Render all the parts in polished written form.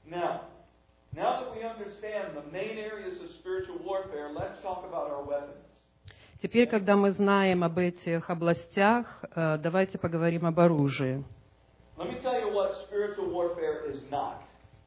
Now that we understand the main areas of spiritual warfare, let's talk about our weapons. Теперь, когда мы знаем об этих областях, давайте поговорим об оружии. Let me tell you what spiritual warfare is not.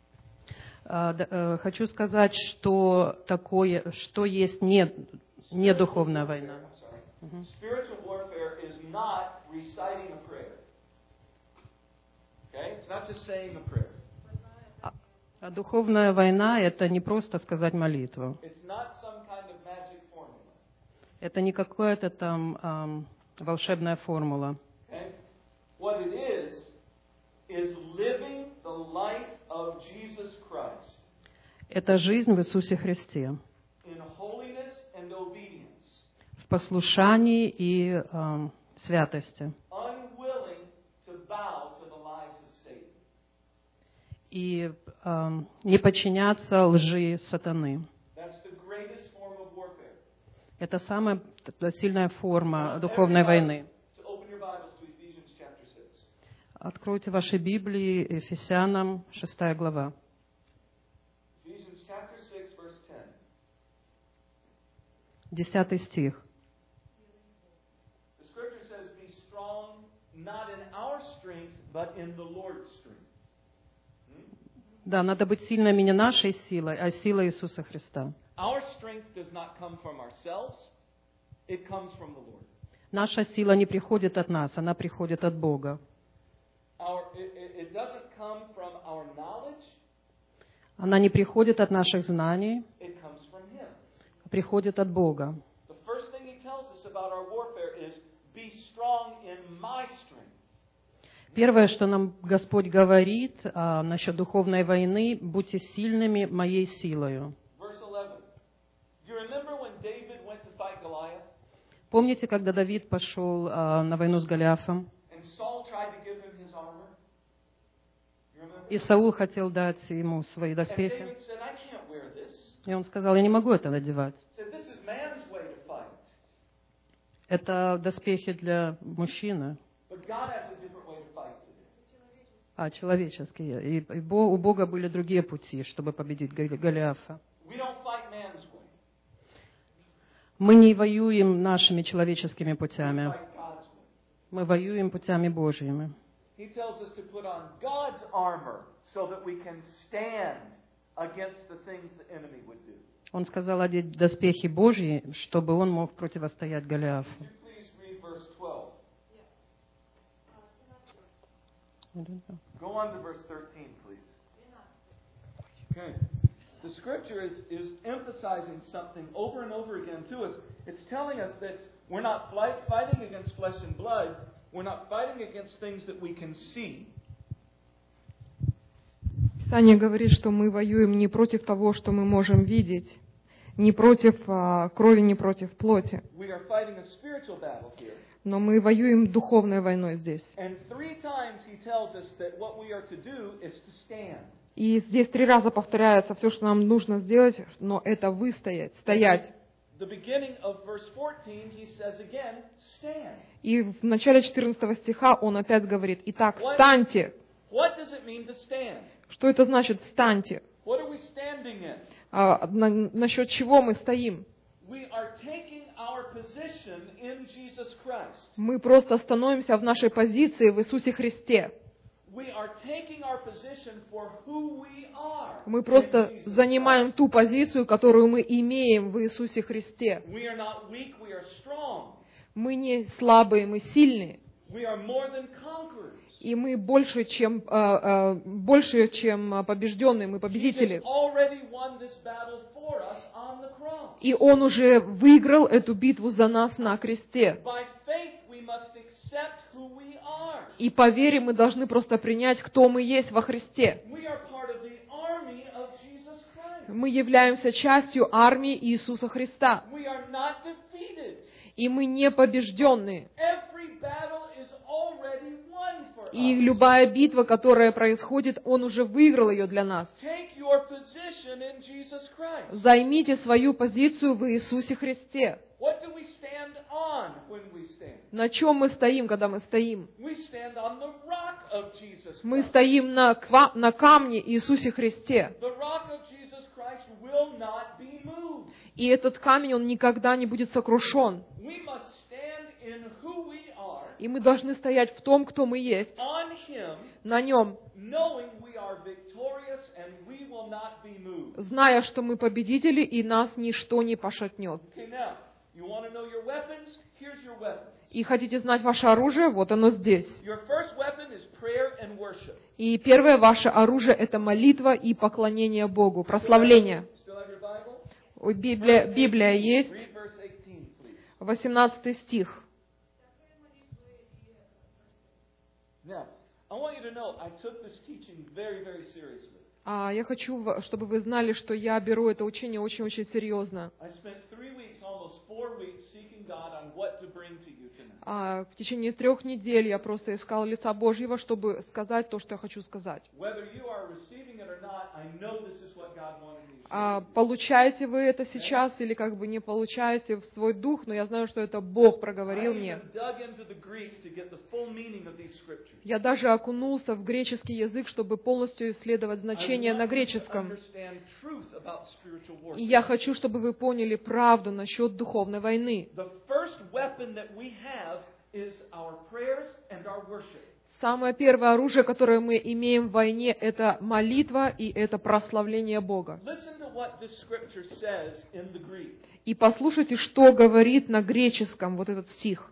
Хочу сказать, что есть не духовная война. Spiritual warfare is not reciting a prayer. Okay? It's not just saying a prayer. А духовная война — это не просто сказать молитву. It's not some kind of magic formula. Это не какая-то там волшебная формула. Okay? What it is living the life of Jesus Christ. Это жизнь в Иисусе Христе. In holiness and obedience. В послушании и святости. Unwilling to bow to the lies of Satan. И не подчиняться лжи сатаны. That's the greatest form of warfare. Это самая сильная форма духовной войны. Откройте ваши Библии, Ефесянам, 6 глава. 10 стих. Да, надо быть сильными не нашей силой, а силой Иисуса Христа. Наша сила не приходит от нас, она приходит от Бога. Она не приходит от наших знаний, а приходит от Бога. Первое, что нам Господь говорит насчет духовной войны, будьте сильными моей силою. Помните, когда Давид пошел на войну с Голиафом? И Саул хотел дать ему свои доспехи. И он сказал: я не могу это надевать. Это доспехи для мужчины. А человеческие. И у Бога были другие пути, чтобы победить Голиафа. Мы не воюем нашими человеческими путями. Мы воюем путями Божьими. He tells us to put on God's armor so that we can stand against the things the enemy would do. Он сказал одеть доспехи Божьи, чтобы он мог противостоять Голиафу. Go on to verse 13, please. Okay. The scripture is emphasizing something over and over again to us. It's telling us that we're not fighting against flesh and blood. We're not fighting against things that we can see. Писание говорит, что мы воюем не против того, что мы можем видеть, не против крови, не против плоти. We are fighting a spiritual battle here. Но мы воюем духовной войной здесь. And 3 times he tells us that what we are to do is to stand. И здесь 3 раза повторяется все, что нам нужно сделать, но это выстоять, стоять. The beginning of verse 14, he says again, stand. И в начале 14 стиха он опять говорит: итак, встаньте. What does it mean to stand? Что это значит «встаньте»? What are we standing in? Насчет чего мы стоим? We are taking our position in Jesus Christ. Мы просто становимся в нашей позиции в Иисусе Христе. We are taking our position for who we are. Мы просто занимаем ту позицию, которую мы имеем в Иисусе Христе. We are not weak, we are strong. Мы не слабые, мы сильные. We are more than conquerors. И мы больше, чем побежденные, мы победители. И Он уже выиграл эту битву за нас на кресте. И по вере мы должны просто принять, кто мы есть во Христе. Мы являемся частью армии Иисуса Христа. И мы не побежденные. И любая битва, которая происходит, Он уже выиграл ее для нас. Займите свою позицию в Иисусе Христе. На чем мы стоим, когда мы стоим? Мы стоим на камне Иисусе Христе. И этот камень, он никогда не будет сокрушен. И мы должны стоять в том, кто мы есть, на Нем, зная, что мы победители, и нас ничто не пошатнет. И хотите знать ваше оружие? Вот оно здесь. И первое ваше оружие — это молитва и поклонение Богу, прославление. Библия есть. 18 стих. Я хочу, чтобы вы знали, что я беру это учение очень-очень серьезно. В течение 3 недель я просто искал лица Божьего, чтобы сказать то, что я хочу сказать. Получаете вы это сейчас или как бы не получаете в свой дух, но я знаю, что это Бог проговорил мне. Я даже окунулся в греческий язык, чтобы полностью исследовать значение на греческом. И я хочу, чтобы вы поняли правду насчет духовной войны. Самое первое оружие, которое мы имеем в войне, это молитва и это прославление Бога. И послушайте, что говорит на греческом вот этот стих.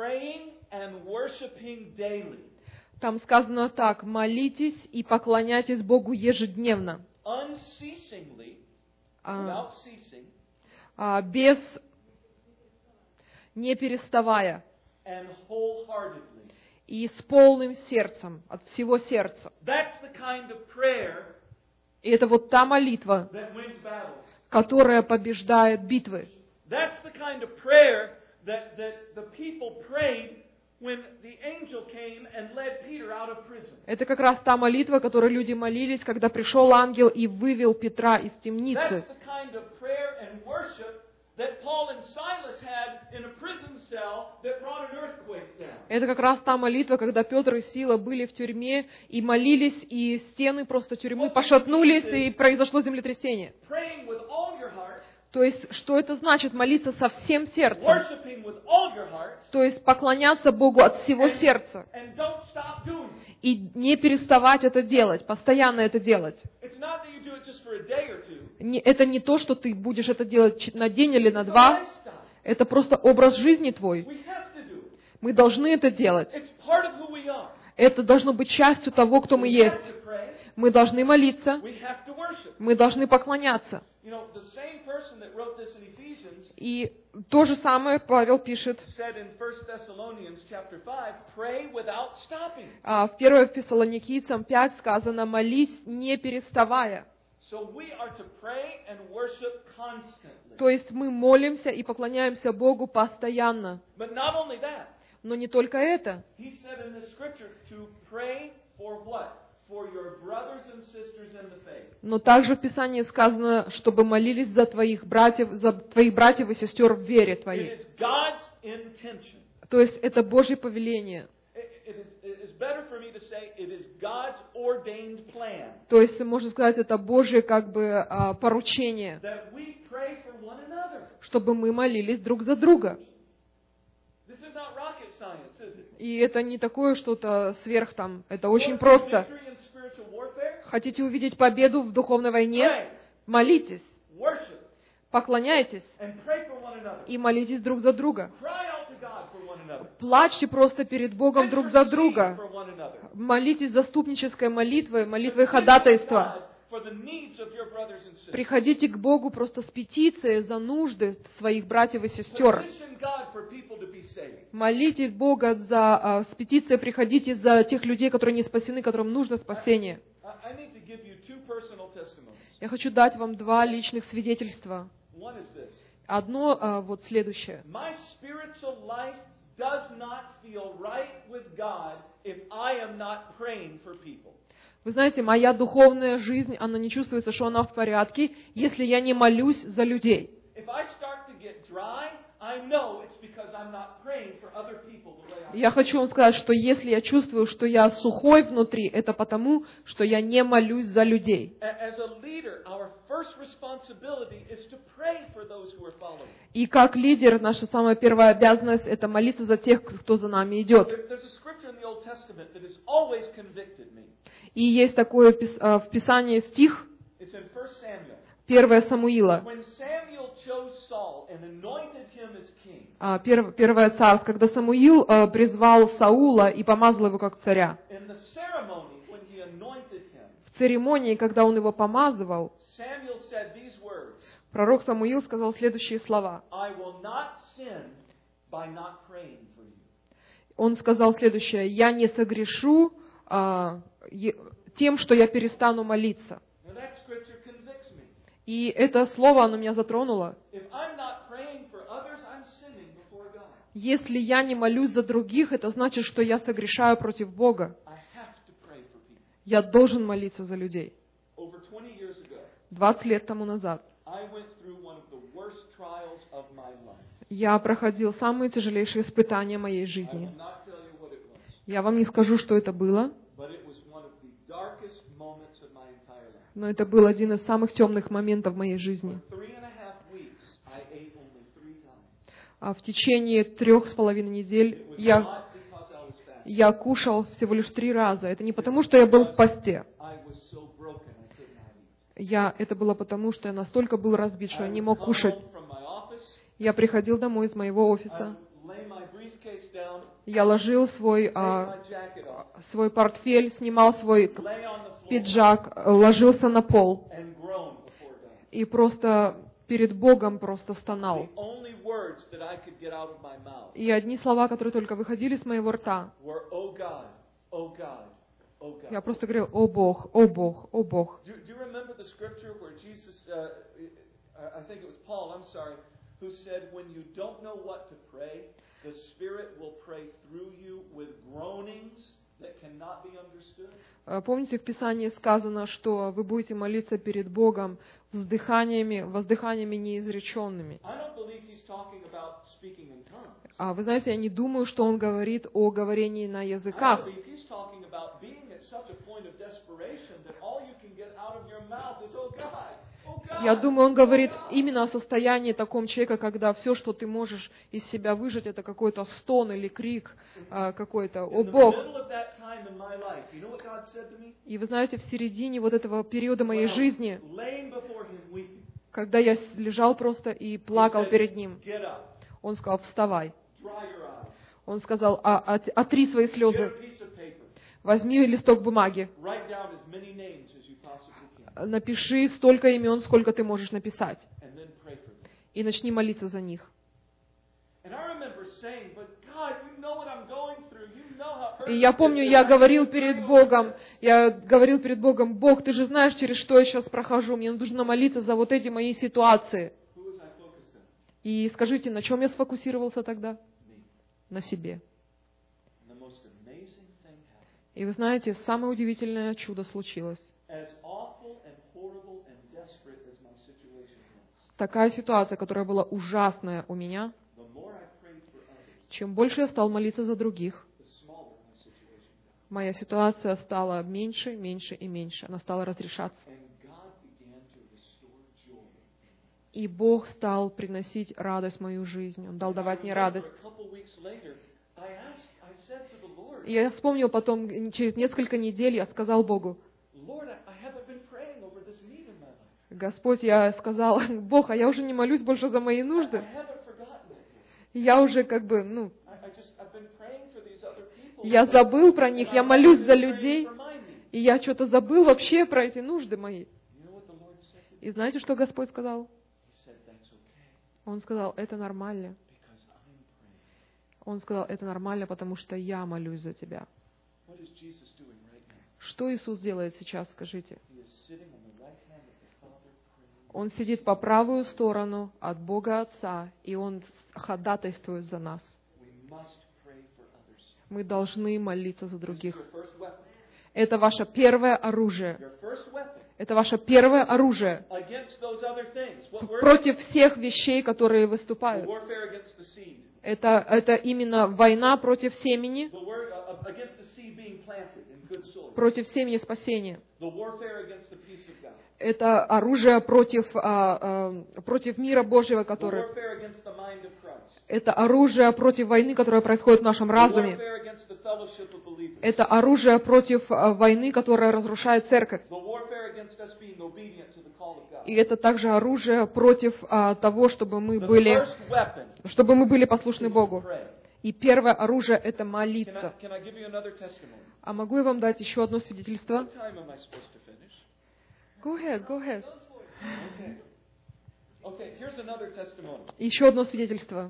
Там сказано так: молитесь и поклоняйтесь Богу ежедневно, не переставая, и с полным сердцем, от всего сердца. И это вот та молитва, которая побеждает битвы. Это как раз та молитва, которой люди молились, когда пришел ангел и вывел Петра из темницы. Это как раз та молитва, когда Петр и Сила были в тюрьме и молились, и стены просто тюрьмы пошатнулись, и произошло землетрясение. То есть, что это значит? Молиться со всем сердцем. То есть, поклоняться Богу от всего сердца. И не переставать это делать, постоянно это делать. Это не то, что ты будешь это делать на день или на 2. Это просто образ жизни твой. Мы должны это делать. Это должно быть частью того, кто мы есть. Мы должны молиться. Мы должны поклоняться. И то же самое Павел пишет в 1 Фессалоникийцам 5 сказано: молись не переставая. То есть мы молимся и поклоняемся Богу постоянно. Но не только это. Но также в Писании сказано, чтобы молились за твоих братьев и сестер в вере твоей. То есть это Божье повеление. То есть, можно сказать, это Божье как бы поручение, чтобы мы молились друг за друга. И это не такое что-то сверх там, это очень просто. Хотите увидеть победу в духовной войне? Молитесь, поклоняйтесь и молитесь друг за друга. Плачьте просто перед Богом друг за друга. Молитесь заступнической молитвой, молитвой ходатайства. Приходите к Богу просто с петицией за нужды своих братьев и сестер. Молите Бога с петицией, приходите за тех людей, которые не спасены, которым нужно спасение. Я хочу дать вам 2 личных свидетельства. Одно вот следующее. Вы знаете, моя духовная жизнь, она не чувствуется, что она в порядке, если я не молюсь за людей. Я хочу вам сказать, что если я чувствую, что я сухой внутри, это потому, что я не молюсь за людей. И как лидер, наша самая первая обязанность — это молиться за тех, кто за нами идет. И есть такое в Писании стих, 1 Самуила, 1 Царств, когда Самуил призвал Саула и помазал его как царя. В церемонии, когда он его помазывал, пророк Самуил сказал следующие слова. Он сказал следующее: «Я не согрешу тем, что я перестану молиться». И это слово, оно меня затронуло. Если я не молюсь за других, это значит, что я согрешаю против Бога. Я должен молиться за людей. 20 лет тому назад я проходил самые тяжелейшие испытания моей жизни. Я вам не скажу, что это было, но это был один из самых темных моментов в моей жизни. В течение 3,5 недель я кушал всего лишь 3 раза. Это не потому, что я был в посте. Это было потому, что я настолько был разбит, что я не мог кушать. Я приходил домой из моего офиса. Я ложил свой портфель, снимал свой пиджак, ложился на пол и просто перед Богом просто стонал. И одни слова, которые только выходили с моего рта, я просто говорил: «О Бог, о Бог, о Бог». Помните, в Писании сказано, что вы будете молиться перед Богом воздыханиями неизреченными. Вы знаете, я не думаю, что он говорит о говорении на языках. Я думаю, он говорит именно о состоянии таком человека, когда все, что ты можешь из себя выжать, это какой-то стон или крик какой-то: «О Бог!» И вы знаете, в середине вот этого периода моей жизни, когда я лежал просто и плакал перед ним, он сказал: «Вставай». Он сказал: «Отри свои слезы, возьми листок бумаги, напиши столько имен, сколько ты можешь написать, и начни молиться за них». И я помню, я говорил перед Богом: «Бог, ты же знаешь, через что я сейчас прохожу, мне нужно молиться за вот эти мои ситуации». И скажите, на чем я сфокусировался тогда? На себе. И вы знаете, самое удивительное чудо случилось. Такая ситуация, которая была ужасная у меня, чем больше я стал молиться за других, моя ситуация стала меньше, меньше и меньше. Она стала разрешаться. И Бог стал приносить радость в мою жизнь. Он дал давать мне радость. И я вспомнил потом, через несколько недель, я сказал Богу: «Господь, я сказал: Бог, а я уже не молюсь больше за мои нужды. Я уже я забыл про них, я молюсь за людей, и я что-то забыл вообще про эти нужды мои». И знаете, что Господь сказал? Он сказал: «Это нормально». Он сказал: «Это нормально, потому что я молюсь за тебя». Что Иисус делает сейчас, скажите? Он сидит по правую сторону от Бога Отца, и Он ходатайствует за нас. Мы должны молиться за других. Это ваше первое оружие. Это ваше первое оружие против всех вещей, которые выступают. Это именно война против семени, против семени спасения. Это оружие против мира Божьего, который... Это оружие против войны, которая происходит в нашем разуме. Это оружие против войны, которая разрушает церковь. И это также оружие против того, чтобы мы были послушны Богу. И первое оружие — это молиться. А могу я вам дать еще одно свидетельство? Go ahead. Еще одно свидетельство.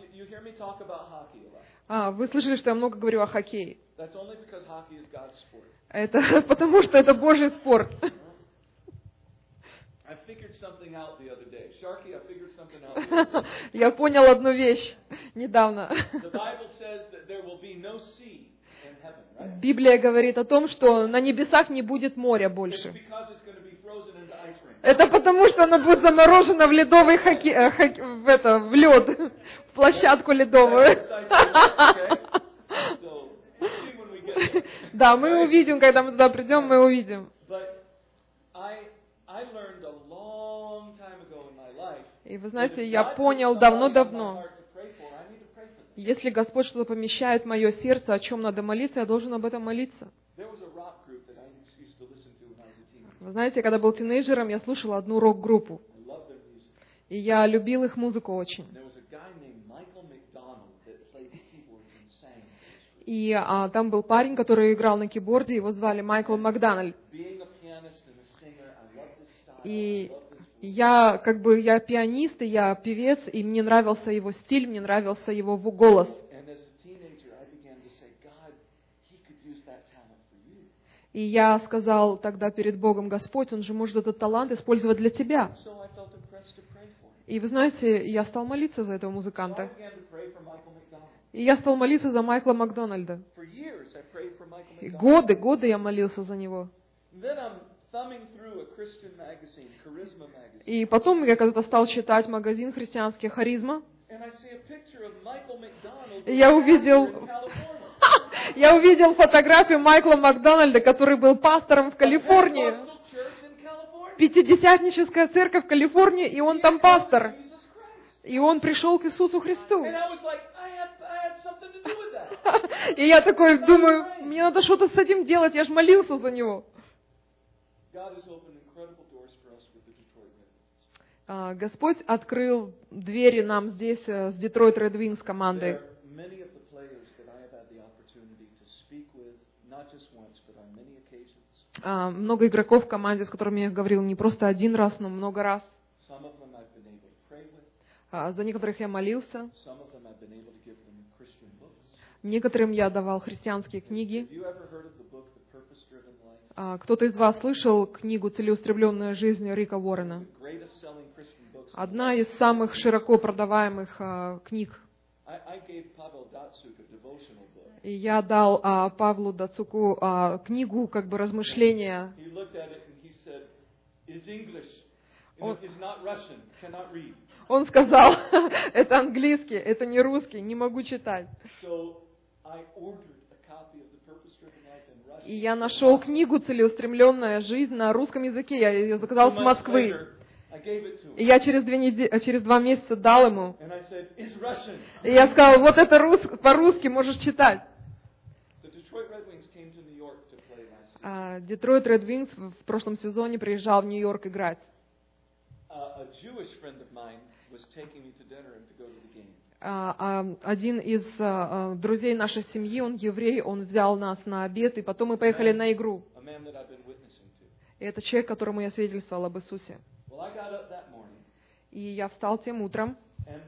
Вы слышали, что я много говорю о хоккее? Это потому, что это Божий спорт. Я понял одну вещь недавно. Библия говорит о том, что на небесах не будет моря больше. Это потому, что оно будет заморожено в ледовый в лед, в площадку ледовую. Да, мы увидим, когда мы туда придем, мы увидим. И вы знаете, я понял давно-давно, если Господь что-то помещает в мое сердце, о чем надо молиться, я должен об этом молиться. Вы знаете, когда был тинейджером, я слушал одну рок-группу. И я любил их музыку очень. И там был парень, который играл на киборде, его звали Майкл Макдональд. И я пианист, и я певец, и мне нравился его стиль, мне нравился его голос. И я сказал тогда перед Богом: Господь, Он же может этот талант использовать для Тебя. И вы знаете, я стал молиться за этого музыканта. И я стал молиться за Майкла Макдональда. И годы я молился за него. И потом я когда-то стал читать магазин христианский «Харизма». И я увидел фотографию Майкла Макдональда, который был пастором в Калифорнии. Пятидесятническая церковь в Калифорнии, и он там пастор. И он пришел к Иисусу Христу. И я такой думаю, мне надо что-то с этим делать, я же молился за него. Господь открыл двери нам здесь с Detroit Red Wings командой. Много игроков в команде, с которыми я говорил не просто один раз, но много раз. За некоторых я молился. Некоторым я давал христианские книги. Кто-то из вас слышал книгу «Целеустремленная жизнь» Рика Уоррена? Одна из самых широко продаваемых книг. И я дал Павлу Дацуку книгу, как бы размышления. Он сказал, это английский, это не русский, не могу читать. И я нашел книгу «Целеустремленная жизнь» на русском языке. Я ее заказал с Москвы. И я через 2 месяца дал ему. И я сказал, вот это по-русски можешь читать. Detroit Red Wings в прошлом сезоне приезжал в Нью-Йорк играть. Один из друзей нашей семьи, он еврей, он взял нас на обед, и потом мы поехали на игру. И это человек, которому я свидетельствовал об Иисусе. И я встал тем утром,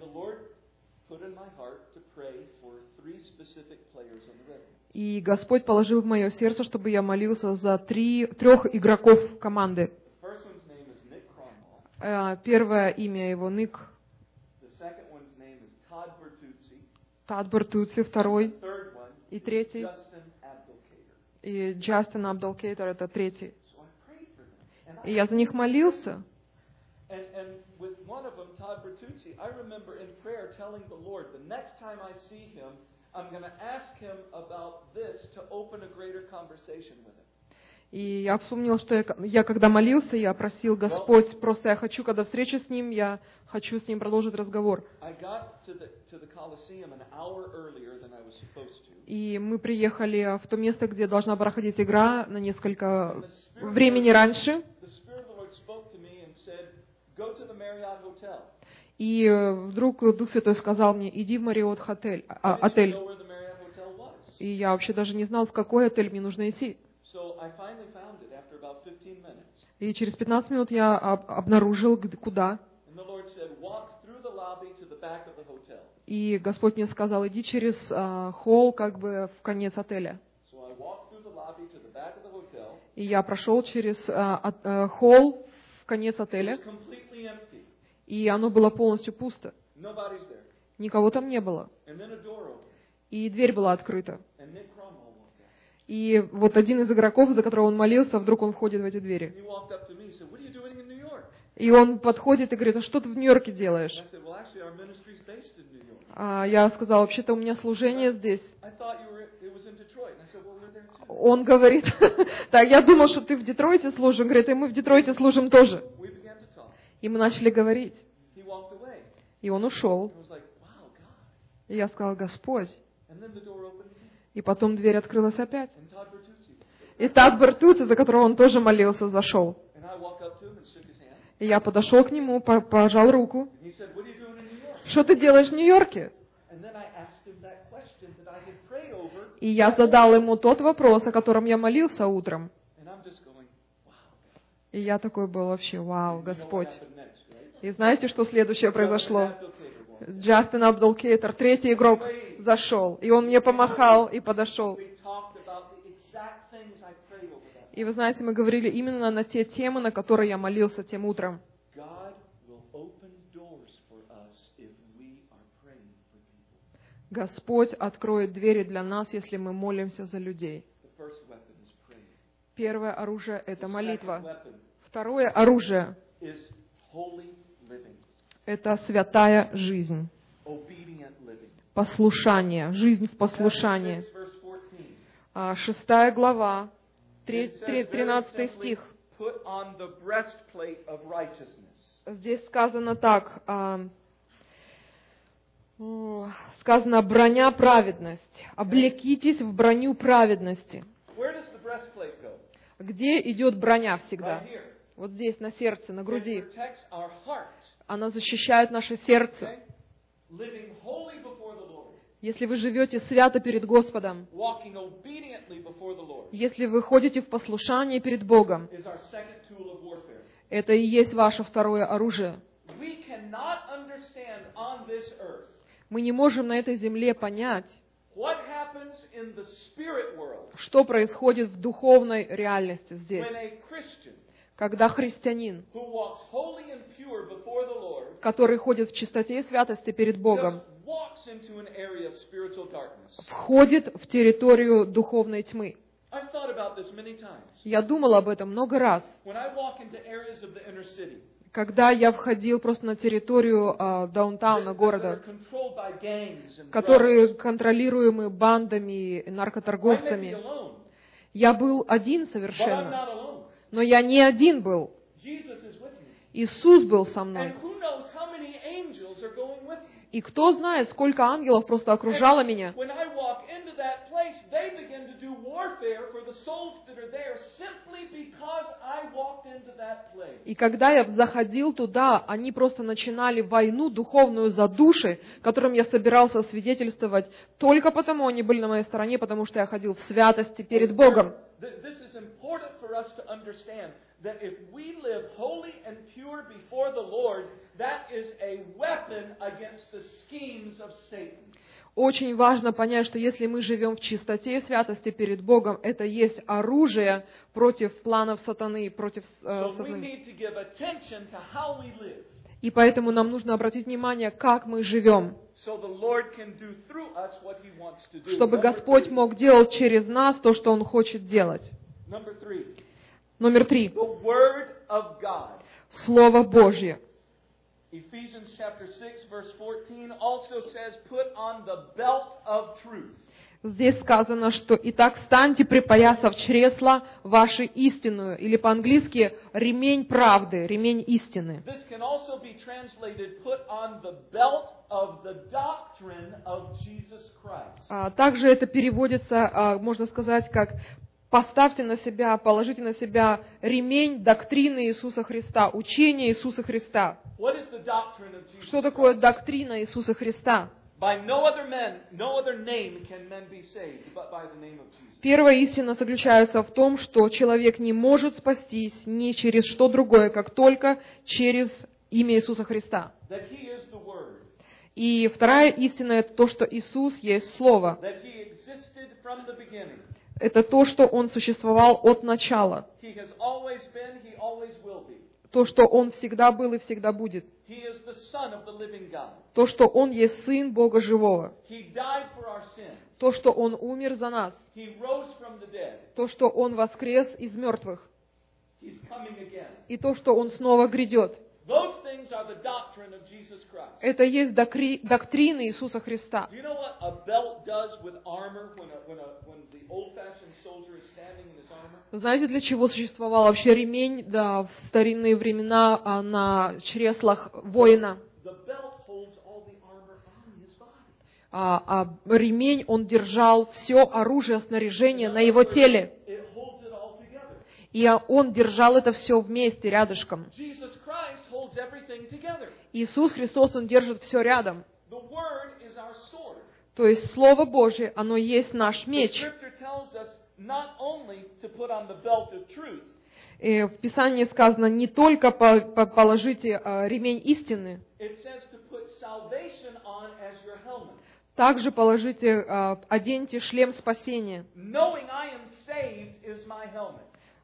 и Господь положил в мое сердце, чтобы я молился за 3 игроков команды. Первое имя его Ник. Тад Бертуци, второй. И третий. И Джастин Абдалкейтер, это третий. И я за них молился. Todd Bertuzzi, I remember in prayer telling the Lord, the next time I see him, I'm going to ask him about this to open a greater conversation with him. И я вспомнила, что я когда молился, я просил Господь, просто я хочу, когда встреча с ним, я хочу с ним продолжить разговор. И мы приехали в то место, где должна проходить игра, на несколько времени раньше. И вдруг Дух Святой сказал мне, иди в Marriott отель. И я вообще даже не знал, в какой отель мне нужно идти. И через 15 минут я обнаружил, куда. И Господь мне сказал, иди через холл, как бы в конец отеля. И я прошел через холл в конец отеля. И оно было полностью пусто. Никого там не было. И дверь была открыта. И вот один из игроков, за которого он молился, вдруг он входит в эти двери. И он подходит и говорит, а что ты в Нью-Йорке делаешь? А я сказала, вообще-то у меня служение здесь. Он говорит, так, я думал, что ты в Детройте служишь. Он говорит, и мы в Детройте служим тоже. И мы начали говорить. И он ушел. И я сказала, Господь. И потом дверь открылась опять. И Тад Бертуци, за которого он тоже молился, зашел. И я подошел к нему, пожал руку. Что ты делаешь в Нью-Йорке? И я задал ему тот вопрос, о котором я молился утром. И я такой был вообще, вау, Господь. И знаете, что следующее произошло? Джастин Абдулкейтер, третий игрок, зашел. И он мне помахал и подошел. И вы знаете, мы говорили именно на те темы, на которые я молился тем утром. Господь откроет двери для нас, если мы молимся за людей. Первое оружие – это молитва. Второе оружие – это святая жизнь. Послушание, жизнь в послушании. 6 глава, 13 стих. Здесь сказано так. Сказано броня праведности. Облекитесь в броню праведности. Где идет броня всегда? Вот здесь, на сердце, на груди. Она защищает наше сердце. Если вы живете свято перед Господом, если вы ходите в послушании перед Богом, это и есть ваше второе оружие. Мы не можем на этой земле понять, что происходит в духовной реальности здесь. Когда христианин, который ходит в чистоте и святости перед Богом, входит в территорию духовной тьмы. Я думал об этом много раз. Когда я входил просто на территорию даунтауна города, которые контролируемы бандами и наркоторговцами, я был один совершенно. Но я не один был. Иисус был со мной. И кто знает, сколько ангелов просто окружало меня. И когда я заходил туда, они просто начинали войну духовную за души, которым я собирался свидетельствовать. Только потому они были на моей стороне, потому что я ходил в святости перед Богом. That if we live holy and pure before the Lord, that is a weapon against the schemes of Satan. Очень важно понять, что если мы живем в чистоте и святости перед Богом, это есть оружие против планов сатаны, против сатаны. И поэтому нам нужно обратить внимание, как мы живем, чтобы Господь мог делать через нас то, что Он хочет делать. Номер 3. Слово Божье. Ephesians chapter 6, verse 14 also says, put on the belt of truth. Здесь сказано, что «Итак, встаньте, припоясав чресла ваши истинную», или по-английски «ремень правды», «ремень истины». This can also be translated, put on the belt of the doctrine of Jesus Christ. Также это переводится, можно сказать, как «поставьте на себя, положите на себя ремень доктрины Иисуса Христа, учения Иисуса Христа». What is the doctrine of Jesus Что такое Christ? доктрина Иисуса Христа? By no other name can men be saved, but by the name of Jesus. Первая истина заключается в том, что человек не может спастись ни через что другое, как только через имя Иисуса Христа. That He is the Word. И вторая истина – это то, что Иисус есть Слово. That He existed from the beginning. Это то, что Он существовал от начала. He has always been, He always will be. То, что Он всегда был и всегда будет. He is the Son of the living God. То, что Он есть Сын Бога Живого. He died for our sins. То, что Он умер за нас. He rose from the dead. То, что Он воскрес из мертвых. He's coming again. И то, что Он снова грядет. Those things are the doctrine of Jesus Christ. Это есть доктрина Иисуса Христа. Do you know what a belt does with armor when the old-fashioned soldier is standing in his armor? Знаете, для чего существовал вообще ремень, да, в старинные времена на чреслах воина? The belt holds all the armor on his body. Ремень, он держал все оружие, снаряжение на его теле. It holds it all together. И он держал это все вместе, рядышком. Jesus Christ holds everything together. Иисус Христос, Он держит все рядом. The Word is our sword. То есть Слово Божие, оно есть наш The меч. Scripture tells us not only to put on the belt of truth, И в Писании сказано, не только положите ремень истины, it says to put salvation on as your helmet. также положите, оденьте шлем спасения. Knowing I am saved is my helmet.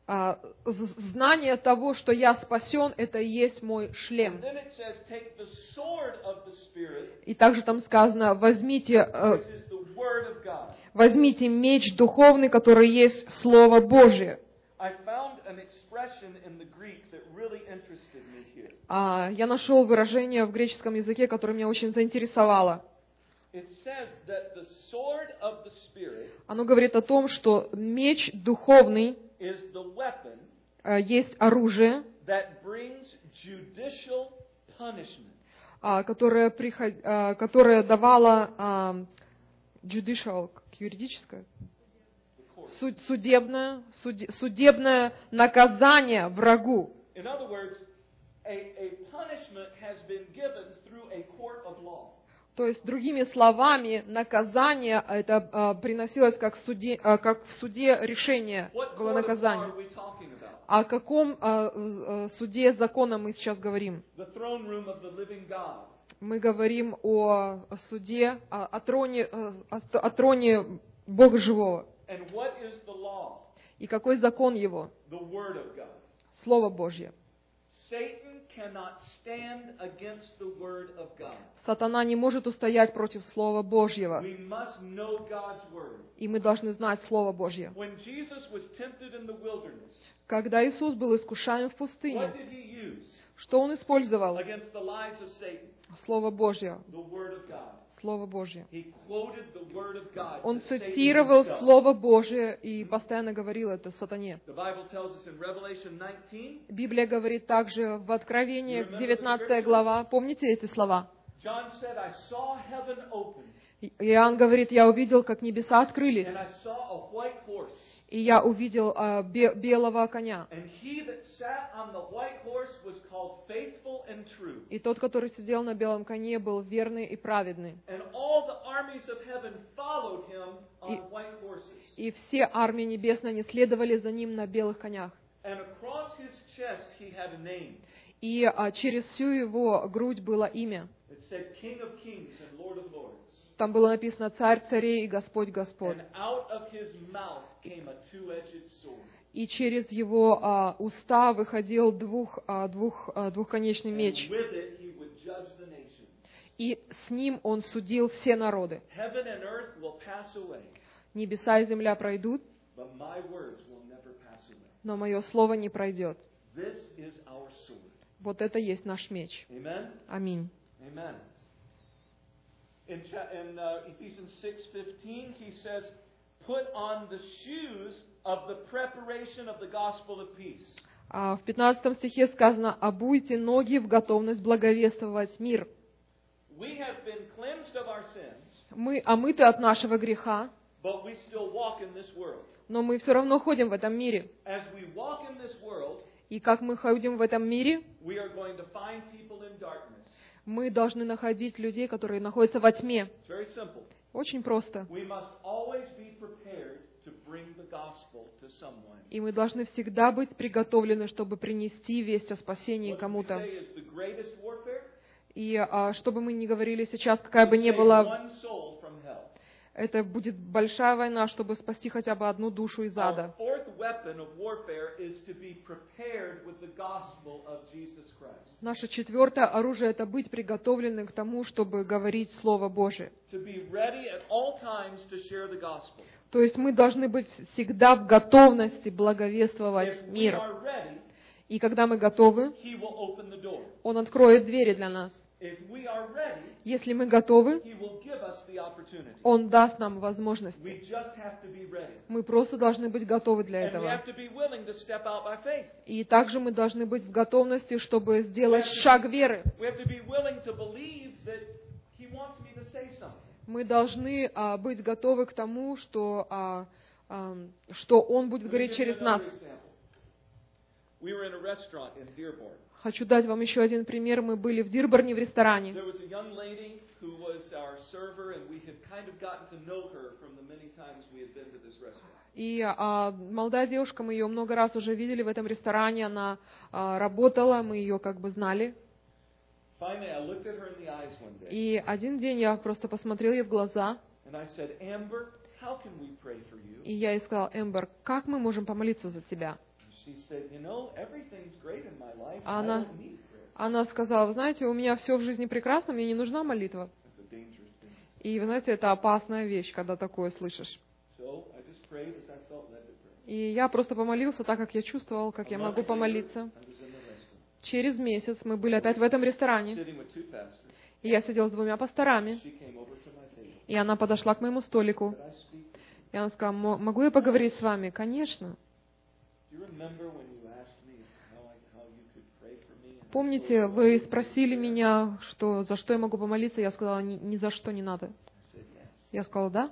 Знание того, что я спасен, это и есть мой шлем. And then it says, take the sword of the Spirit, И также там сказано, возьмите, which is the Word of God. возьмите меч духовный, который есть Слово Божие. I found an expression in the Greek that really interested me here. Я нашел выражение в греческом языке, которое меня очень заинтересовало. It says that the sword of the Spirit Оно говорит о том, что меч духовный is the weapon есть оружие, that brings judicial punishment. которое давало judicial, юридическое, судебное наказание врагу. In other words, a punishment has been given through a court of law. То есть, другими словами, наказание это приносилось как в суде решение, было наказание. О каком суде закона мы сейчас говорим? Мы говорим о суде, о троне Бога Живого. И какой закон его? Слово Божье. Сатана не может устоять против Слова Божьего. И мы должны знать Слово Божье. Когда Иисус был искушаем в пустыне, что Он использовал? Слово Божье. Слово Божье. Он цитировал Слово Божье и постоянно говорил это сатане. Библия говорит также в Откровении, 19 глава, помните эти слова? Иоанн говорит, я увидел, как небеса открылись, и я увидел белого коня. И тот, который сидел на белом коне, был верный и праведный. И все армии небесные, они следовали за ним на белых конях. И через всю его грудь было имя. Там было написано «Царь царей и Господь Господь». И через его уста выходил двухконечный меч. И с ним он судил все народы. Небеса и земля пройдут, но мое слово не пройдет. Вот это есть наш меч. Аминь. In Ephesians 6:15, he says, "Put on the shoes of the preparation of the gospel of peace." В 15 стихе сказано: «Обуйте ноги в готовность благовествовать мир». We have been cleansed of our sins, мы омыты от нашего греха, but we still walk in this world. Но мы все равно ходим в этом мире. As we walk in this world, и как мы ходим в этом мире, we are going to find people in darkness. Мы должны находить людей, которые находятся во тьме. It's very simple. Очень просто. We must always be prepared to bring the gospel to someone. И мы должны всегда быть приготовлены, чтобы принести весть о спасении кому-то. И что бы мы ни говорили сейчас, какая бы ни была, это будет большая война, чтобы спасти хотя бы одну душу из ада. Наше четвертое оружие — это быть приготовленным к тому, чтобы говорить Слово Божие. То есть мы должны быть всегда в готовности благовествовать мир. И когда мы готовы, Он откроет двери для нас. Если мы готовы, Он даст нам возможности. Мы просто должны быть готовы для этого. И также мы должны быть в готовности, чтобы сделать шаг веры. Мы должны быть готовы к тому, что Он будет говорить через нас. Хочу дать вам еще один пример. Мы были в Дирборне в ресторане. И молодая девушка, мы ее много раз уже видели в этом ресторане. Она работала, мы ее как бы знали. И один день я просто посмотрел ей в глаза. И я ей сказал: Эмбер, как мы можем помолиться за тебя? Она сказала: вы знаете, у меня все в жизни прекрасно, мне не нужна молитва. И вы знаете, это опасная вещь, когда такое слышишь. И я просто помолился так, как я чувствовал, как я могу помолиться. Через месяц мы были опять в этом ресторане. И я сидел с двумя пасторами. И она подошла к моему столику. И она сказала: могу я поговорить с вами? Конечно. Помните, вы спросили меня, за что я могу помолиться? Я сказала: ни за что не надо. Я сказала: да.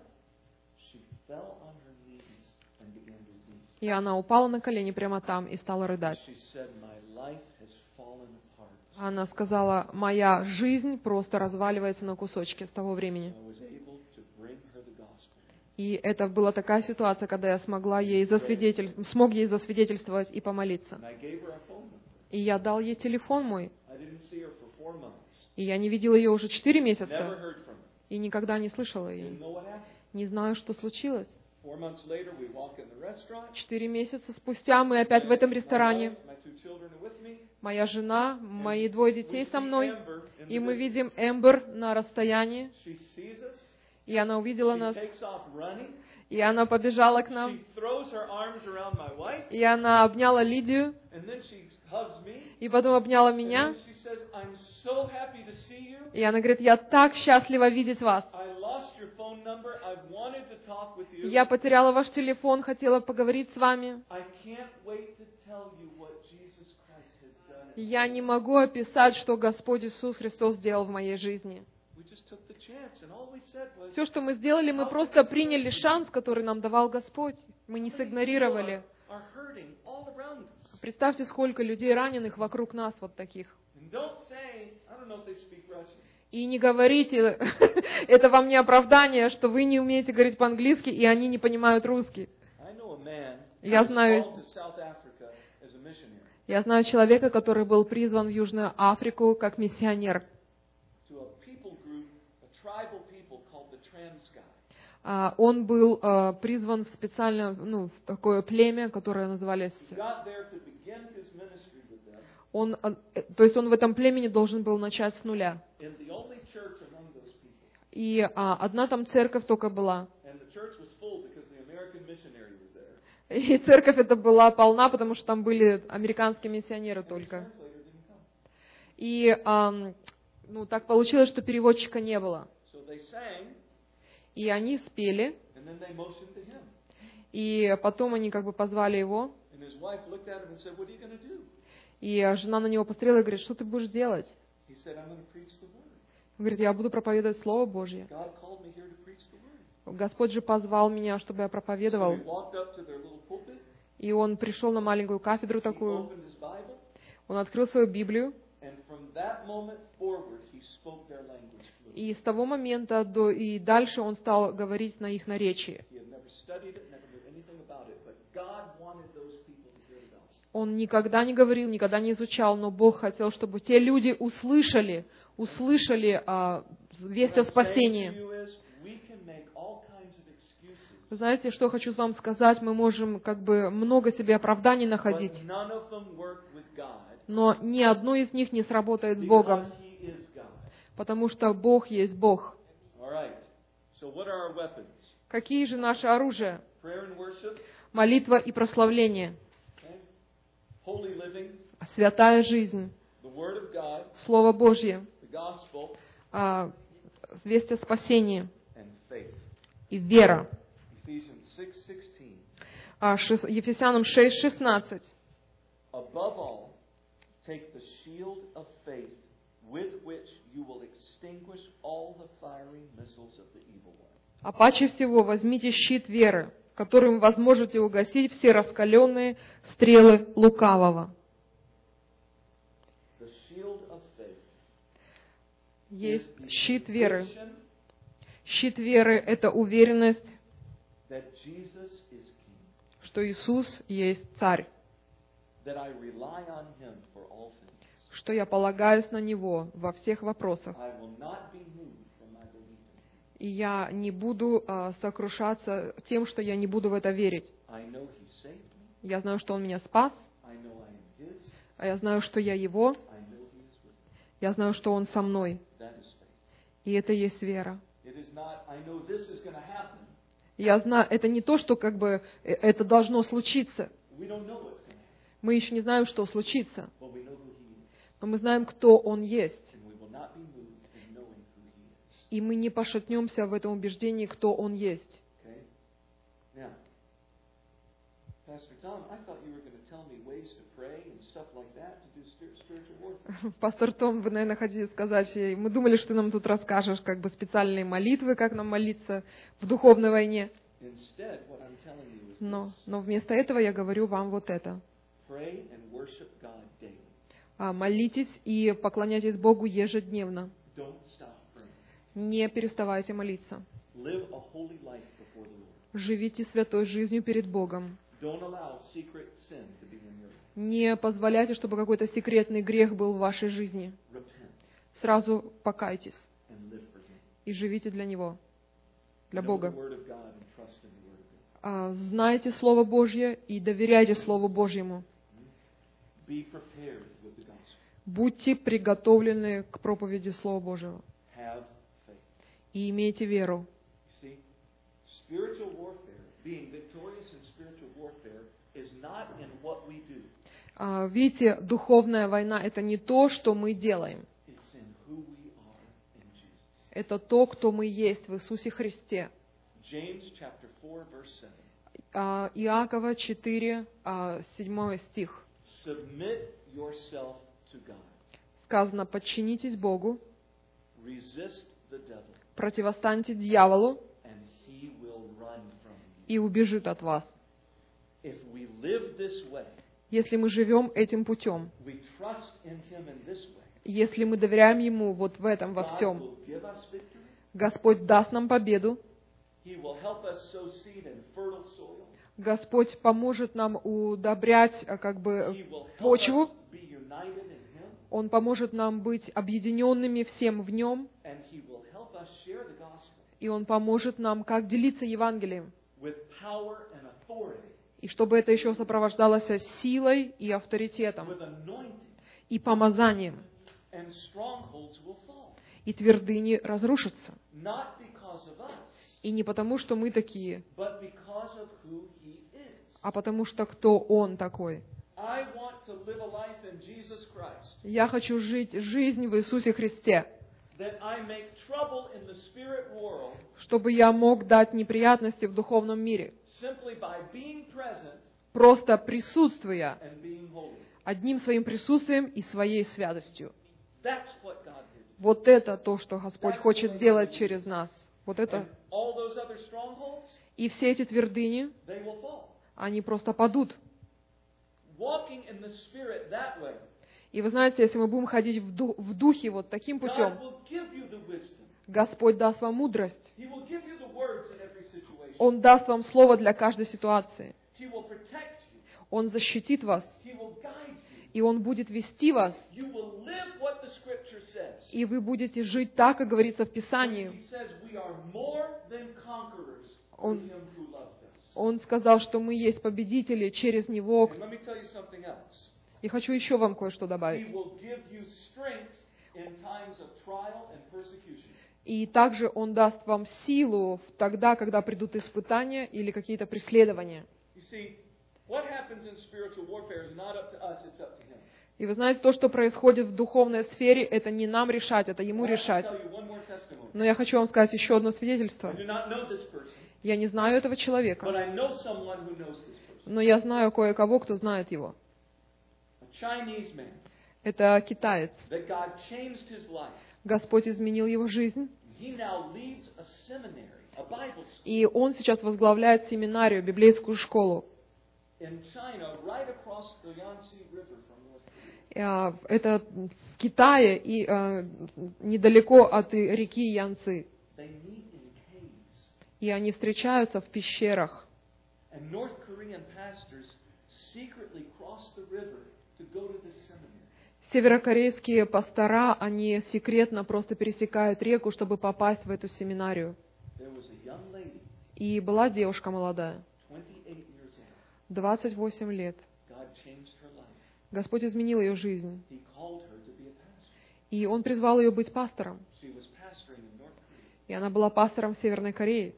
И она упала на колени прямо там и стала рыдать. Она сказала: моя жизнь просто разваливается на кусочки с того времени. И это была такая ситуация, когда я смог ей засвидетельствовать и помолиться. И я дал ей телефон мой. И я не видел ее уже 4 месяца. И никогда не слышала ее. Не знаю, что случилось. 4 месяца спустя мы опять в этом ресторане. Моя жена, мои 2 детей со мной. И мы видим Эмбер на расстоянии. И она увидела нас. И она побежала к нам. И она обняла Лидию. И потом обняла меня. И она говорит: я так счастлива видеть вас. Я потеряла ваш телефон, хотела поговорить с вами. Я не могу описать, что Господь Иисус Христос сделал в моей жизни. Все, что мы сделали, мы просто приняли шанс, который нам давал Господь. Мы не сигнорировали. Представьте, сколько людей раненых вокруг нас вот таких. И не говорите, это вам не оправдание, что вы не умеете говорить по-английски, и они не понимают русский. Я знаю человека, который был призван в Южную Африку как миссионер. Он был призван в специально, в такое племя, которое называлось... Он в этом племени должен был начать с нуля. И одна там церковь только была. И церковь эта была полна, потому что там были американские миссионеры только. И так получилось, что переводчика не было. И они спели, и потом они как бы позвали его. И жена на него посмотрела и говорит: что ты будешь делать? Он говорит: я буду проповедовать Слово Божье. Господь же позвал меня, чтобы я проповедовал. И он пришел на маленькую кафедру такую. Он открыл свою Библию. И с того момента и дальше он стал говорить на их наречии. Он никогда не говорил, никогда не изучал, но Бог хотел, чтобы те люди услышали весть о спасении. Вы знаете, что хочу вам сказать? Мы можем как бы много себе оправданий находить, но ни одно из них не сработает с Богом, потому что Бог есть Бог. Какие же наши оружия? Молитва и прославление, святая жизнь, Слово Божье, весть о спасении и вера. Ефесянам 6:16. А паче всего возьмите щит веры, которым вы возможете угасить все раскаленные стрелы лукавого. Есть щит веры. Щит веры — это уверенность, что Иисус есть Царь, что я полагаюсь на Него во всех вопросах. И я не буду сокрушаться тем, что я не буду в это верить. Я знаю, что Он меня спас, а я знаю, что я Его, я знаю, что Он со мной. И это есть вера. Я знаю, это не то, что как бы это должно случиться. Мы еще не знаем, что случится. Но мы знаем, кто Он есть. И мы не пошатнемся в этом убеждении, кто Он есть. Пастор Том, вы, наверное, хотите сказать, мы думали, что ты нам тут расскажешь как бы специальные молитвы, как нам молиться в духовной войне. Но вместо этого я говорю вам вот это. Молитесь и поклоняйтесь Богу ежедневно. Не переставайте молиться. Живите святой жизнью перед Богом. Не позволяйте, чтобы какой-то секретный грех был в вашей жизни. Сразу покайтесь и живите для Него, для Бога. Знайте Слово Божье и доверяйте Слову Божьему. Будьте приготовлены к проповеди Слова Божьего. И имейте веру. Видите, духовная война — это не то, что мы делаем. Это то, кто мы есть в Иисусе Христе. Иакова 4, 7 стих. Сказано: подчинитесь Богу, противостаньте дьяволу, и убежит от вас. Если мы живем этим путем, если мы доверяем Ему вот в этом во всем, Господь даст нам победу, Господь поможет нам удобрять как бы почву, Он поможет нам быть объединенными всем в Нем, и Он поможет нам, как делиться Евангелием, и чтобы это еще сопровождалось силой и авторитетом, и помазанием, и твердыни разрушатся. И не потому, что мы такие, а потому что кто Он такой. Я хочу жить жизнь в Иисусе Христе, чтобы я мог дать неприятности в духовном мире, просто присутствуя, одним своим присутствием и своей святостью. Вот это то, что Господь хочет делать через нас. Вот это. И все эти твердыни, они просто падут. И вы знаете, если мы будем ходить в духе вот таким путем, Господь даст вам мудрость. Он даст вам слово для каждой ситуации. Он защитит вас. И Он будет вести вас. И вы будете жить так, как говорится в Писании. Он сказал, что мы есть победители через Него. И хочу еще вам кое-что добавить. И также Он даст вам силу тогда, когда придут испытания или какие-то преследования. И вы знаете, то, что происходит в духовной сфере, это не нам решать, это Ему решать. Но я хочу вам сказать еще одно свидетельство. Я не знаю этого человека, но я знаю кое-кого, кто знает его. Это китаец. Господь изменил его жизнь. И он сейчас возглавляет семинарию, библейскую школу. Это в Китае и недалеко от реки Янцзы. И они встречаются в пещерах. Северокорейские пастора, они секретно просто пересекают реку, чтобы попасть в эту семинарию. И была девушка молодая, 28 лет. Господь изменил ее жизнь. И Он призвал ее быть пастором. И она была пастором в Северной Корее.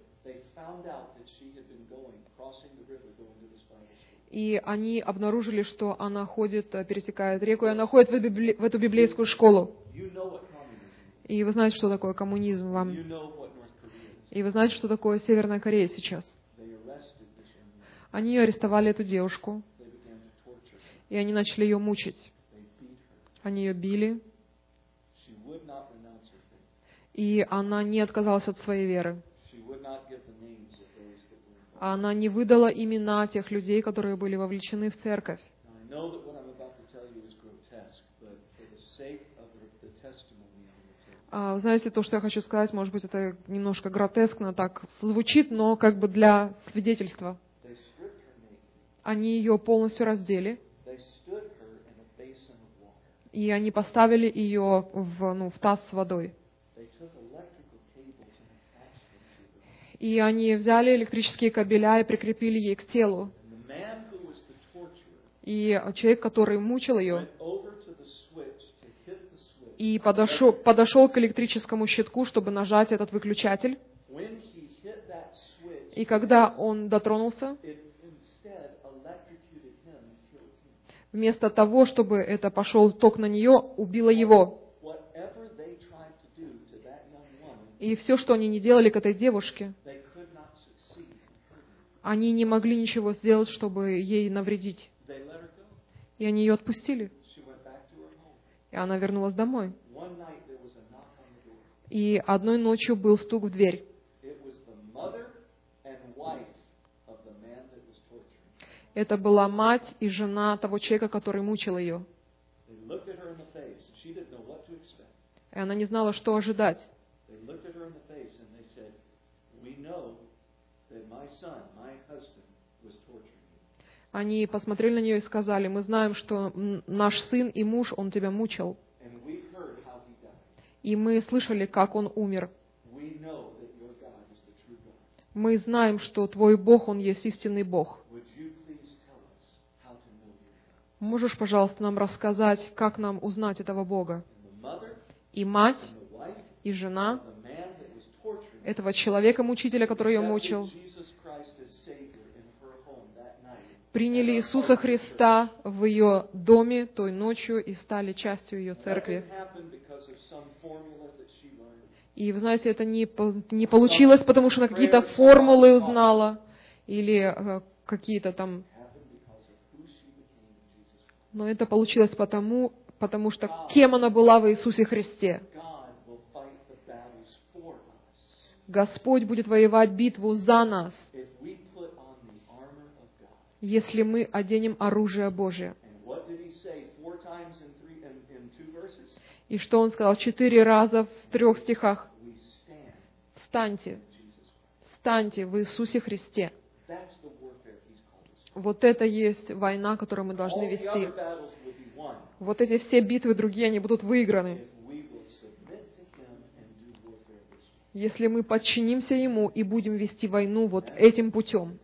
И они обнаружили, что она ходит, пересекает реку, и она ходит в эту библейскую школу. И вы знаете, что такое коммунизм вам. И вы знаете, что такое Северная Корея сейчас. Они арестовали эту девушку, и они начали ее мучить. Они ее били, и она не отказалась от своей веры. Она не выдала имена тех людей, которые были вовлечены в церковь. Знаете, то, что я хочу сказать, может быть, это немножко гротескно так звучит, но как бы для свидетельства. Они ее полностью раздели, и они поставили ее в таз с водой. И они взяли электрические кабеля и прикрепили ей к телу. И человек, который мучил ее, и подошел к электрическому щитку, чтобы нажать этот выключатель. И когда он дотронулся, вместо того, чтобы это пошел ток на нее, убило его. И все, что они не делали к этой девушке, они не могли ничего сделать, чтобы ей навредить. И они ее отпустили. И она вернулась домой. И одной ночью был стук в дверь. Это была мать и жена того человека, который мучил ее. И она не знала, что ожидать. Они посмотрели на нее и сказали: мы знаем, что наш сын и муж, он тебя мучил. И мы слышали, как он умер. Мы знаем, что твой Бог, он есть истинный Бог. Можешь, пожалуйста, нам рассказать, как нам узнать этого Бога? И мать, и жена этого человека-мучителя, который ее мучил, приняли Иисуса Христа в ее доме той ночью и стали частью ее церкви. И, вы знаете, это не получилось, потому что она какие-то формулы узнала или какие-то там... Но это получилось потому что кем она была в Иисусе Христе. Господь будет воевать битву за нас, если мы оденем оружие Божие. И что Он сказал 4 раза в 3 стихах? Встаньте, встаньте в Иисусе Христе. Вот это есть война, которую мы должны вести. Вот эти все битвы другие, они будут выиграны, если мы подчинимся Ему и будем вести войну вот этим путем.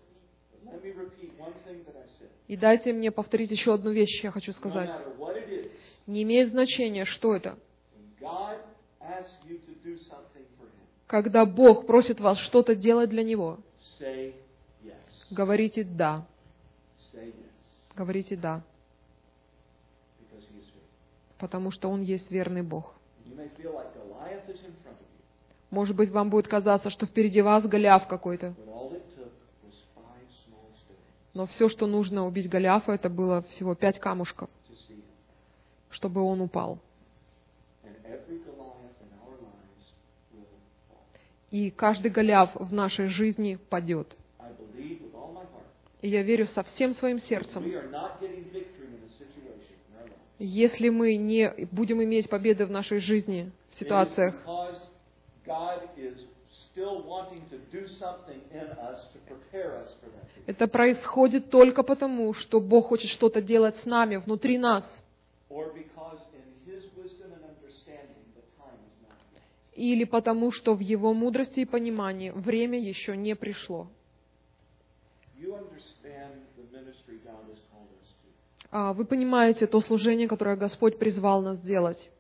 И дайте мне повторить еще одну вещь, я хочу сказать. Не имеет значения, что это. Когда Бог просит вас что-то делать для Него, говорите «да». Говорите «да». Потому что Он есть верный Бог. Может быть, вам будет казаться, что впереди вас Голиаф какой-то. Но все, что нужно убить Голиафа, это было всего 5 камушков, чтобы он упал. И каждый Голиаф в нашей жизни падет. И я верю со всем своим сердцем, если мы не будем иметь победы в нашей жизни, в ситуациях, это происходит только потому, что Бог хочет что-то делать с нами, внутри нас. Или потому, что в Его мудрости и понимании время еще не пришло. Вы понимаете то служение, которое Господь призвал нас делать.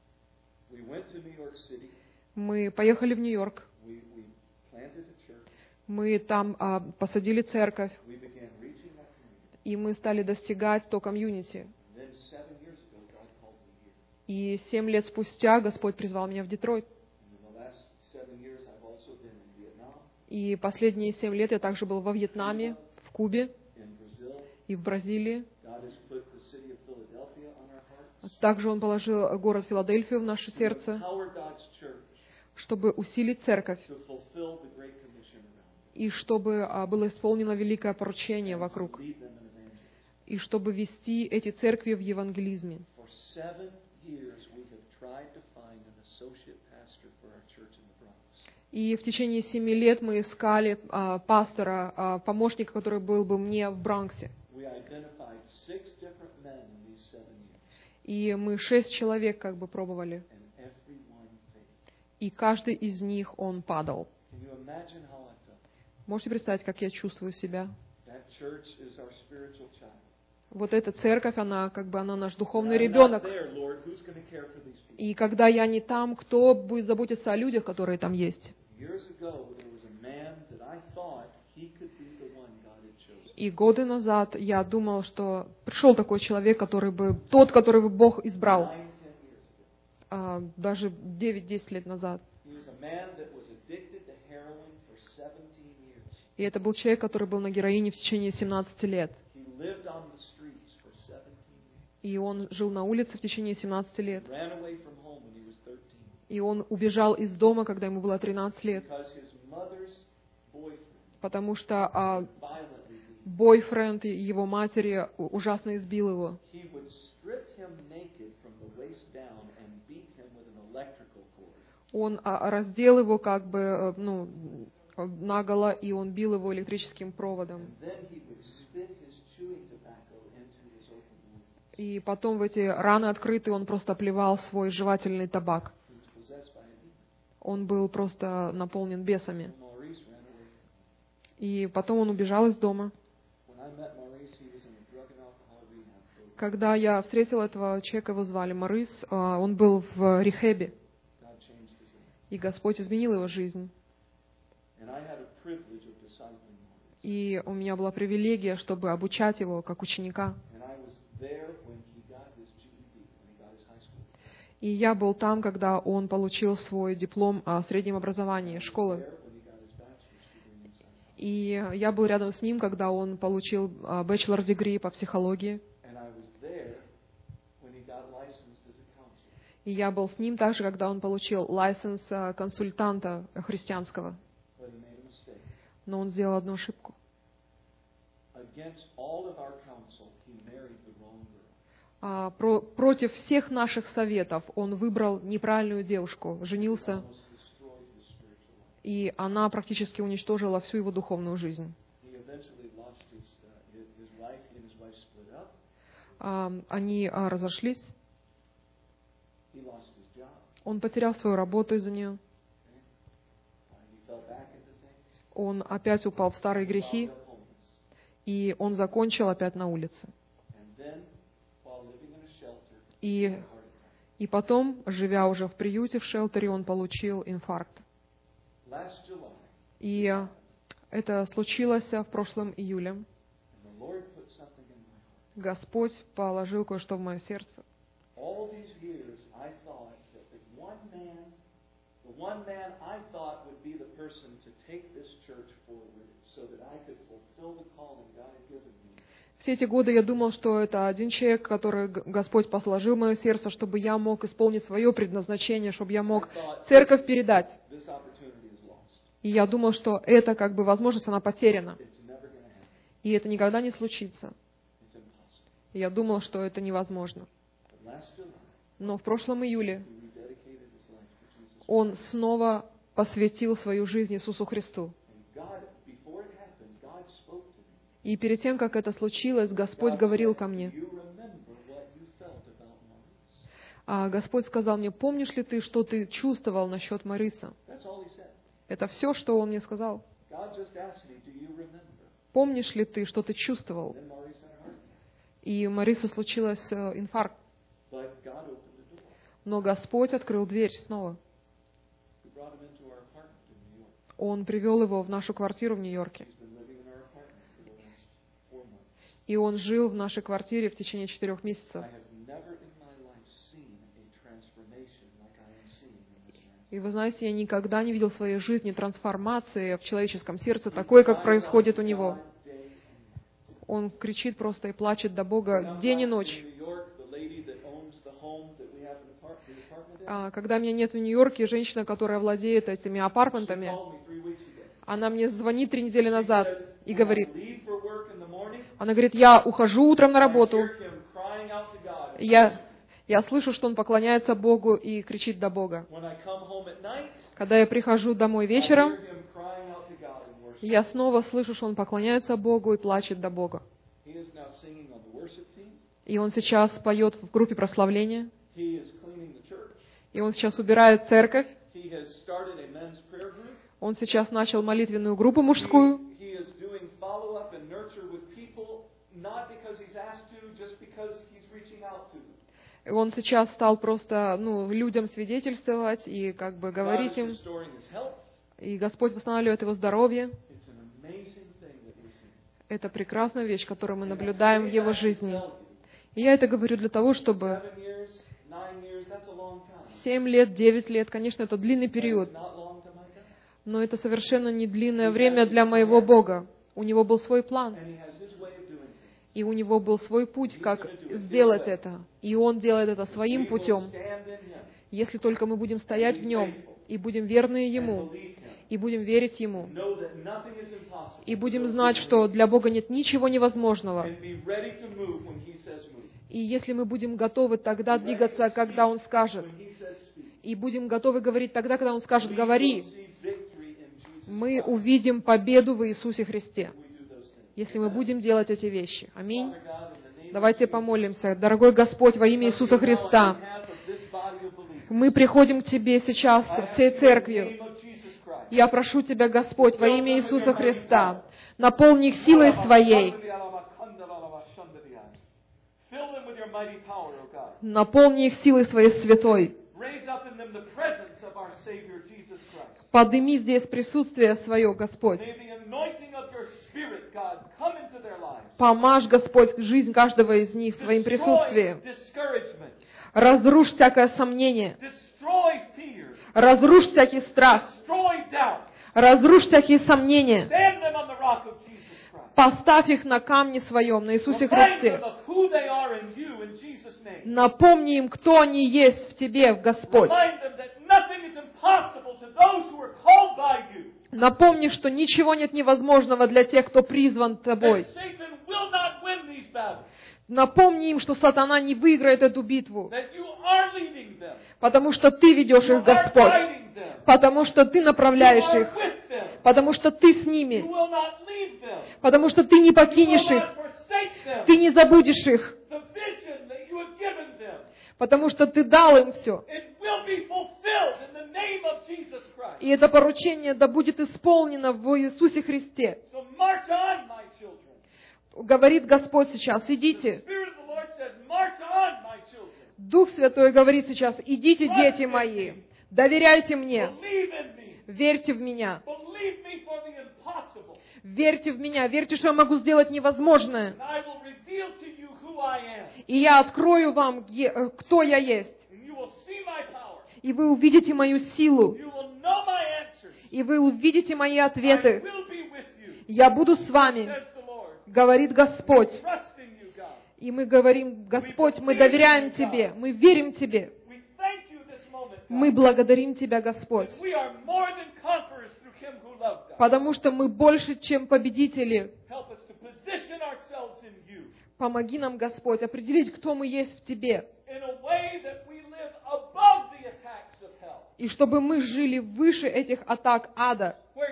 Мы поехали в Нью-Йорк. Мы там посадили церковь. И мы стали достигать то комьюнити. И 7 лет спустя Господь призвал меня в Детройт. И последние 7 лет я также был во Вьетнаме, в Кубе и в Бразилии. Также Он положил город Филадельфию в наше сердце, чтобы усилить церковь и чтобы было исполнено великое поручение вокруг, и чтобы вести эти церкви в евангелизме. И в течение 7 лет мы искали пастора, помощника, который был бы мне в Бронксе. И мы 6 человек как бы пробовали. И каждый из них, он падал. Можете представить, как я чувствую себя? Вот эта церковь, она как бы она наш духовный ребенок. И когда я не там, кто будет заботиться о людях, которые там есть? И годы назад я думал, что пришел такой человек, который бы Бог избрал. Даже 9-10 лет назад. И это был человек, который был на героине в течение 17 лет. И он жил на улице в течение 17 лет. И он убежал из дома, когда ему было 13 лет. Потому что бойфренд его матери ужасно избил его. Он раздел его как бы, наголо, и он бил его электрическим проводом. И потом в эти раны открытые он просто плевал свой жевательный табак. Он был просто наполнен бесами. И потом он убежал из дома. Когда я встретил этого человека, его звали Морис, он был в рехебе. И Господь изменил его жизнь. И у меня была привилегия, чтобы обучать его как ученика. И я был там, когда он получил свой диплом о среднем образовании школы. И я был рядом с ним, когда он получил bachelor degree по психологии. И я был с ним также, когда он получил license консультанта христианского. Но он сделал одну ошибку. Против всех наших советов он выбрал неправильную девушку, женился, и она практически уничтожила всю его духовную жизнь. Они разошлись. Он потерял свою работу из-за нее. Он опять упал в старые грехи, и он закончил опять на улице. И потом, живя уже в приюте, в шелтере, он получил инфаркт. И это случилось в прошлом июле. Господь положил кое-что в мое сердце. Все эти годы я думал, что это один человек, который Господь посложил в мое сердце, чтобы я мог исполнить свое предназначение, чтобы я мог церковь передать. И я думал, что это как бы возможность, она потеряна. И это никогда не случится. И я думал, что это невозможно. Но в прошлом июле он снова посвятил свою жизнь Иисусу Христу. И перед тем, как это случилось, Господь говорил ко мне. Господь сказал мне: помнишь ли ты, что ты чувствовал насчет Мариса? Это все, что Он мне сказал. Помнишь ли ты, что ты чувствовал? И у Марисы случилось инфаркт. Но Господь открыл дверь снова. Он привел его в нашу квартиру в Нью-Йорке. И он жил в нашей квартире в течение 4 месяцев. И вы знаете, я никогда не видел в своей жизни трансформации в человеческом сердце, такой, как происходит у него. Он кричит просто и плачет до Бога день и ночь. Когда меня нет в Нью-Йорке, женщина, которая владеет этими апартментами, она мне звонит 3 недели назад и говорит, она говорит: я ухожу утром на работу, я слышу, что он поклоняется Богу и кричит до Бога. Когда я прихожу домой вечером, я снова слышу, что он поклоняется Богу и плачет до Бога. И он сейчас поет в группе прославления. И он сейчас убирает церковь. Он сейчас начал молитвенную группу мужскую. И он сейчас стал просто людям свидетельствовать и как бы говорить им. И Господь восстанавливает его здоровье. Это прекрасная вещь, которую мы наблюдаем в его жизни. И я это говорю для того, чтобы 7 лет, 9 лет, конечно, это длинный период, но это совершенно не длинное время для моего Бога. У Него был свой план, и у Него был свой путь, как сделать это. И Он делает это своим путем. Если только мы будем стоять в Нем, и будем верны Ему, и будем верить Ему, и будем знать, что для Бога нет ничего невозможного. И если мы будем готовы тогда двигаться, когда Он скажет, и будем готовы говорить тогда, когда Он скажет «говори», мы увидим победу в Иисусе Христе, если мы будем делать эти вещи. Аминь. Давайте помолимся. Дорогой Господь, во имя Иисуса Христа, мы приходим к Тебе сейчас всей церковью. Я прошу Тебя, Господь, во имя Иисуса Христа, наполни их силой Своей. Наполни их силой Своей святой. Подними здесь присутствие Свое, Господь. Помажь, Господь, жизнь каждого из них своим присутствием. Разрушь всякое сомнение. Разрушь всякий страх. Разрушь всякие сомнения. Поставь их на камне своем, на Иисусе Христе. Напомни им, кто они есть в Тебе, Господь. Напомни, что ничего нет невозможного для тех, кто призван Тобой. Напомни им, что сатана не выиграет эту битву, потому что Ты ведешь их, Господь, потому что Ты направляешь их, потому что Ты с ними, потому что Ты не покинешь их, Ты не забудешь их, потому что Ты дал им все. И это поручение да будет исполнено в Иисусе Христе. Говорит Господь сейчас, идите. Дух Святой говорит сейчас, идите, дети мои, доверяйте мне, верьте в меня. Верьте в меня, верьте, что я могу сделать невозможное. И я открою вам, кто я есть. И вы увидите мою силу. И вы увидите мои ответы. Я буду с вами, говорит Господь. И мы говорим, Господь, мы доверяем Тебе, мы верим Тебе. Мы благодарим Тебя, Господь, потому что мы больше, чем победители. Помоги нам, Господь, определить, кто мы есть в Тебе. И чтобы мы жили выше этих атак ада.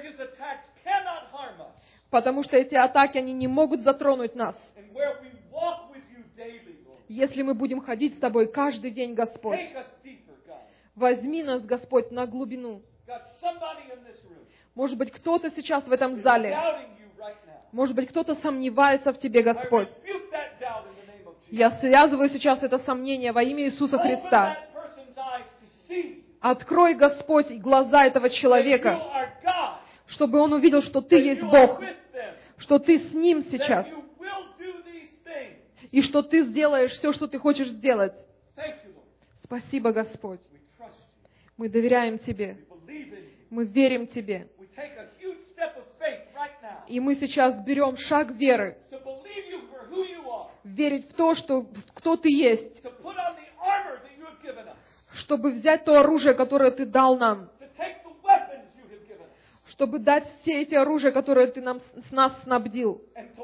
Потому что эти атаки, они не могут затронуть нас. Если мы будем ходить с Тобой каждый день, Господь, возьми нас, Господь, на глубину. Может быть, кто-то сейчас в этом зале, может быть, кто-то сомневается в Тебе, Господь. Я связываю сейчас это сомнение во имя Иисуса Христа. Открой, Господь, глаза этого человека, чтобы он увидел, что Ты есть Бог, что Ты с ним сейчас, и что Ты сделаешь все, что Ты хочешь сделать. Спасибо, Господь. Мы доверяем Тебе. Мы верим Тебе. И мы сейчас берем шаг веры. Верить в то, что кто Ты есть. Чтобы взять то оружие, которое Ты дал нам. Чтобы дать все эти оружия, которые Ты с нас снабдил.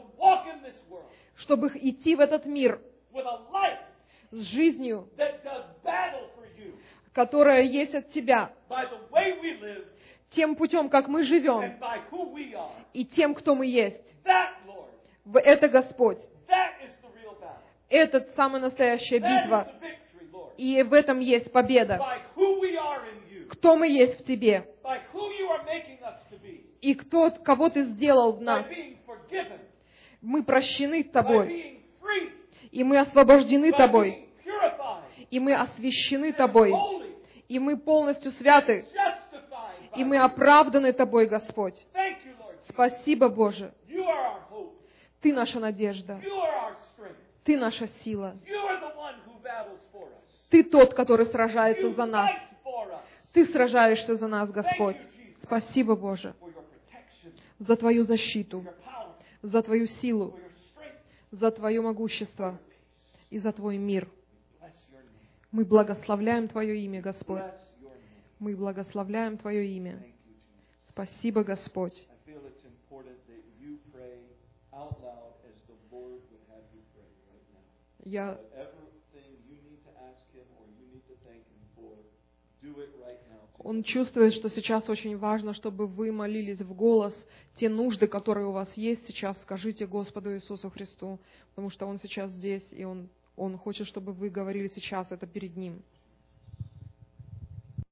Чтобы идти в этот мир с жизнью, которая есть от Тебя. Тем путем, как мы живем, и тем, кто мы есть. Это, Господь, это самая настоящая битва. И в этом есть победа. Кто мы есть в Тебе. И кого Ты сделал в нас. Мы прощены Тобой. И мы освобождены Тобой. И мы освящены Тобой. И мы полностью святы. И мы оправданы Тобой, Господь. Спасибо, Боже. Ты наша надежда. Ты наша сила. Ты тот, который сражается за нас. Ты сражаешься за нас, Господь. Спасибо, Боже, за Твою защиту, за Твою силу, за Твое могущество и за Твой мир. Мы благословляем Твое имя, Господь. Мы благословляем Твое имя. Спасибо, Господь. Он чувствует, что сейчас очень важно, чтобы вы молились в голос. Те нужды, которые у вас есть сейчас, скажите Господу Иисусу Христу, потому что Он сейчас здесь, и Он хочет, чтобы вы говорили сейчас это перед Ним.